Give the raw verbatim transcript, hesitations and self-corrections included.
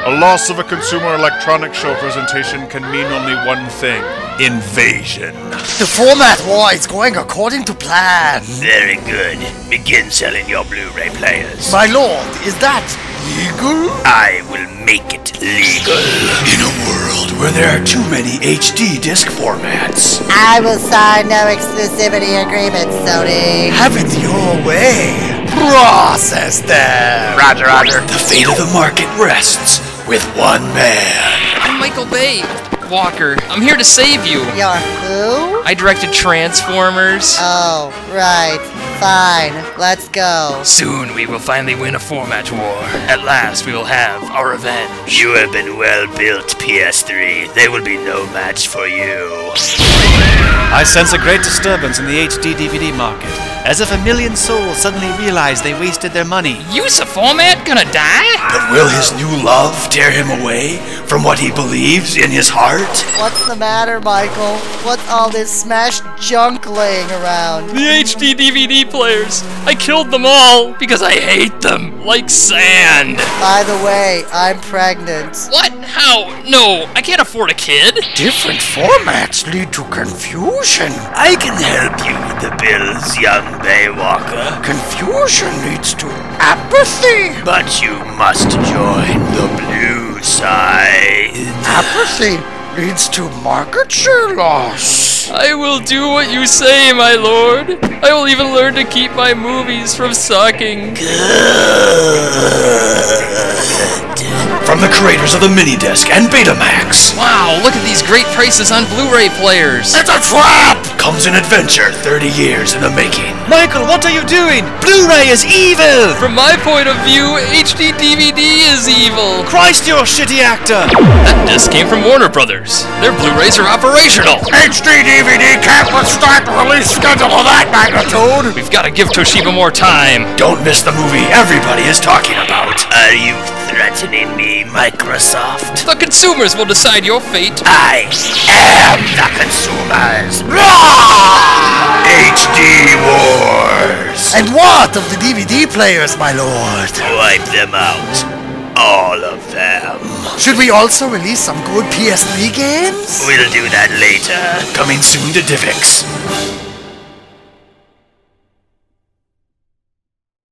A loss of a Consumer Electronics Show presentation can mean only one thing. Invasion. The format war is going according to plan. Very good. Begin selling your Blu-ray players. My lord, is that legal? I will make it legal. In a world where there are too many H D disc formats, I will sign no exclusivity agreement, Sony. Have it your way. Process them. Roger, roger. the fate of the market rests with one man. I'm Michael Bay. Walker, I'm here to save you. You're who? I directed Transformers. Oh, right. Fine. Let's go. Soon we will finally win a format war. At last we will have our revenge. You have been well built, P S three. They will be no match for you. I sense a great disturbance in the H D D V D market, as if a million souls suddenly realized they wasted their money. Use a format gonna die? But will his new love tear him away from what he believes in his heart? What's the matter, Michael? What's all this smashed junk laying around? The H D D V D players. I killed them all because I hate them like sand. By the way, I'm pregnant. What? How? No, I can't afford a kid. Different formats lead to confusion. I can help you with the bills, young Baywalker. Confusion leads to apathy. But you must join the blue side. Apathy leads to market share loss. I will do what you say, my lord. I will even learn to keep my movies from sucking. From the creators of the Minidisc and Betamax, Wow, look at these great prices on Blu-ray players. it's a trap! Comes an adventure thirty years in the making. Michael, what are you doing? Blu-ray is evil! From my point of view, H D D V D is evil. Christ, you're a shitty actor! That disc came from Warner Brothers. Their Blu-rays are operational. H D D V D can't withstand the release schedule of that magnitude. We've got to give Toshiba more time. Don't miss the movie everybody is talking about. Are you threatening me, Microsoft? The consumers will decide your fate. I am the consumers. H D Wars. And what of the D V D players, my lord? Wipe them out. All of them. Should we also release some good P S three games? We'll do that later. Coming soon to Divx.